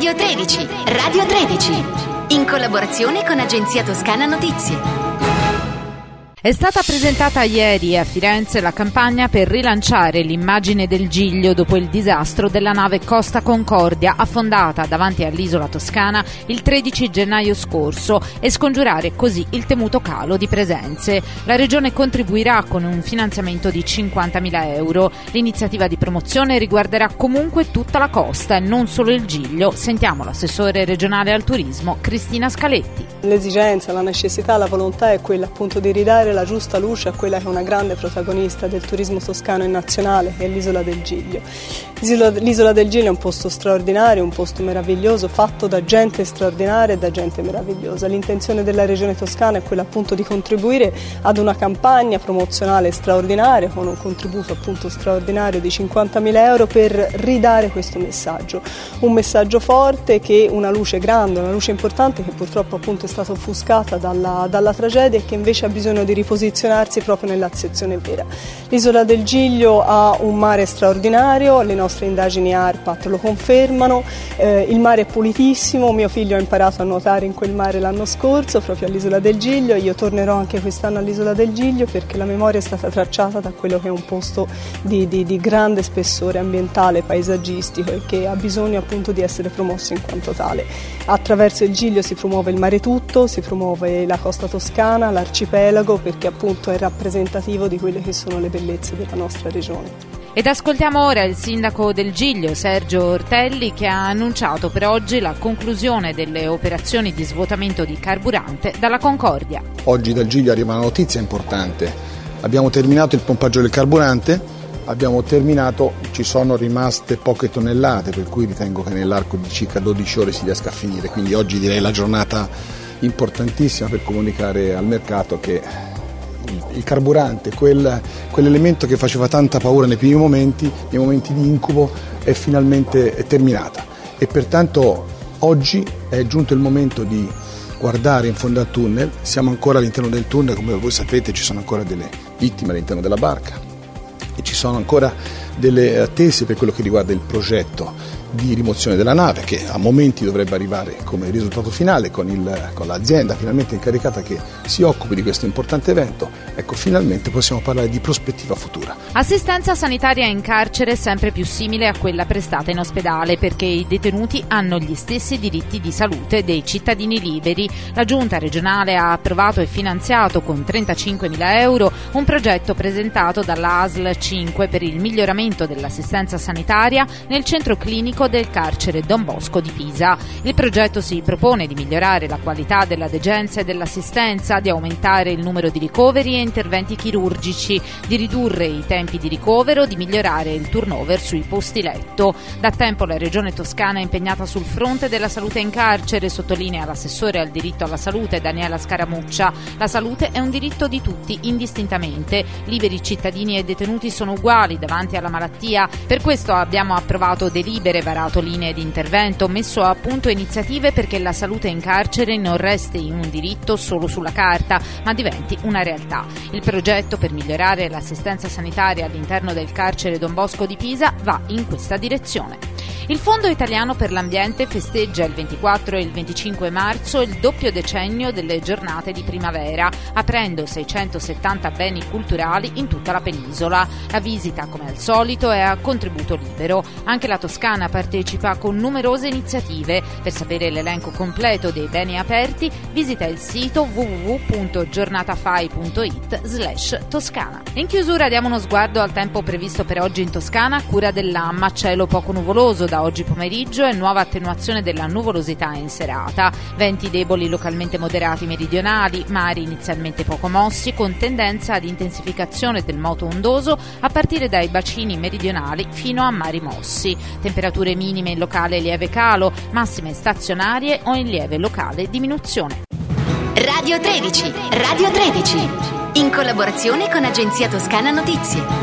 Radio 13, Radio 13, in collaborazione con Agenzia Toscana Notizie. È stata presentata ieri a Firenze la campagna per rilanciare l'immagine del Giglio dopo il disastro della nave Costa Concordia affondata davanti all'isola toscana il 13 gennaio scorso e scongiurare così il temuto calo di presenze. La Regione contribuirà con un finanziamento di 50.000 euro. L'iniziativa di promozione riguarderà comunque tutta la costa e non solo il Giglio. Sentiamo l'assessore regionale al turismo Cristina Scaletti. L'esigenza, la necessità, la volontà è quella appunto di ridare la giusta luce a quella che è una grande protagonista del turismo toscano e nazionale, che è l'isola del Giglio. L'isola del Giglio è un posto straordinario, un posto meraviglioso, fatto da gente straordinaria e da gente meravigliosa. L'intenzione della Regione Toscana è quella appunto di contribuire ad una campagna promozionale straordinaria con un contributo appunto straordinario di 50.000 euro per ridare questo messaggio. Un messaggio forte, che una luce grande, una luce importante che purtroppo appunto è stata offuscata dalla tragedia e che invece ha bisogno di riposizionarsi proprio nell'accezione vera. L'isola del Giglio ha un mare straordinario, le nostre indagini ARPAT lo confermano, il mare è pulitissimo, mio figlio ha imparato a nuotare in quel mare l'anno scorso proprio all'isola del Giglio, io tornerò anche quest'anno all'isola del Giglio perché la memoria è stata tracciata da quello che è un posto di grande spessore ambientale, paesaggistico e che ha bisogno appunto di essere promosso in quanto tale. Attraverso il Giglio si promuove il mare tutto, si promuove la costa toscana, l'arcipelago, perché appunto è rappresentativo di quelle che sono le bellezze della nostra regione. Ed ascoltiamo ora il sindaco del Giglio, Sergio Ortelli, che ha annunciato per oggi la conclusione delle operazioni di svuotamento di carburante dalla Concordia. Oggi dal Giglio arriva una notizia importante. Abbiamo terminato il pompaggio del carburante, ci sono rimaste poche tonnellate, per cui ritengo che nell'arco di circa 12 ore si riesca a finire. Quindi oggi direi la giornata importantissima per comunicare al mercato che il carburante, quell'elemento che faceva tanta paura nei primi momenti, nei momenti di incubo, è finalmente terminata e pertanto oggi è giunto il momento di guardare in fondo al tunnel. Siamo ancora all'interno del tunnel, come voi sapete ci sono ancora delle vittime all'interno della barca e ci sono ancora delle attese per quello che riguarda il progetto di rimozione della nave, che a momenti dovrebbe arrivare come risultato finale con l'azienda finalmente incaricata che si occupi di questo importante evento. Ecco, finalmente possiamo parlare di prospettiva futura. Assistenza sanitaria in carcere sempre più simile a quella prestata in ospedale, perché i detenuti hanno gli stessi diritti di salute dei cittadini liberi. La Giunta regionale ha approvato e finanziato con 35.000 euro un progetto presentato dalla ASL 5 per il miglioramento dell'assistenza sanitaria nel centro clinico del carcere Don Bosco di Pisa. Il progetto si propone di migliorare la qualità della degenza e dell'assistenza, di aumentare il numero di ricoveri e interventi chirurgici, di ridurre i tempi di ricovero, di migliorare il turnover sui posti letto. Da tempo la Regione Toscana è impegnata sul fronte della salute in carcere, sottolinea l'assessore al diritto alla salute Daniela Scaramuccia. La salute è un diritto di tutti, indistintamente. Liberi cittadini e detenuti sono uguali davanti alla malattia. Per questo abbiamo approvato delibere, varato linee di intervento, messo a punto iniziative perché la salute in carcere non resti un diritto solo sulla carta, ma diventi una realtà. Il progetto per migliorare l'assistenza sanitaria all'interno del carcere Don Bosco di Pisa va in questa direzione. Il Fondo Italiano per l'Ambiente festeggia il 24 e il 25 marzo il doppio decennio delle giornate di primavera, aprendo 670 beni culturali in tutta la penisola. La visita, come al solito, è a contributo libero. Anche la Toscana partecipa con numerose iniziative. Per sapere l'elenco completo dei beni aperti, visita il sito www.giornatafai.it/Toscana. In chiusura diamo uno sguardo al tempo previsto per oggi in Toscana, a cura dell'AMMA. Cielo poco nuvoloso da oggi pomeriggio e nuova attenuazione della nuvolosità in serata. Venti deboli localmente moderati meridionali, mari inizialmente poco mossi con tendenza ad intensificazione del moto ondoso a partire dai bacini meridionali fino a mari mossi. Temperature minime in locale lieve calo, massime stazionarie o in lieve locale diminuzione. Radio 13, Radio 13, in collaborazione con Agenzia Toscana Notizie.